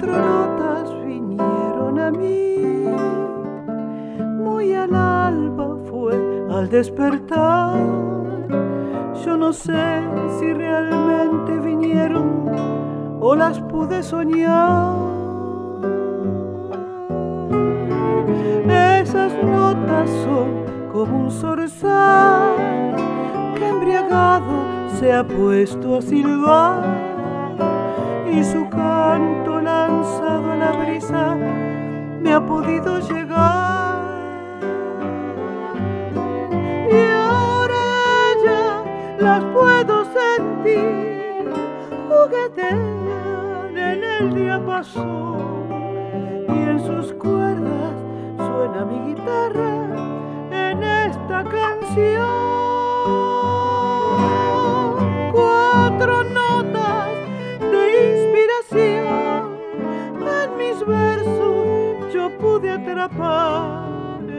Cuatro notas vinieron a mí, muy al alba fue al despertar. Yo no sé si realmente vinieron o las pude soñar. Esas notas son como un zorzal que embriagado se ha puesto a silbar, y su canto lanzado a la brisa me ha podido llegar. Y ahora ya las puedo sentir, juguetean en el diapasón, y en sus cuerdas suena mi guitarra en esta canción. Cuatro notas de inspiración en mis versos yo pude atrapar,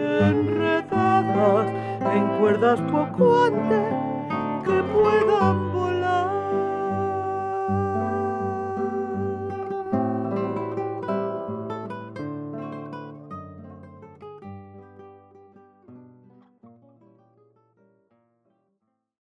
enredadas en cuerdas poco antes que puedan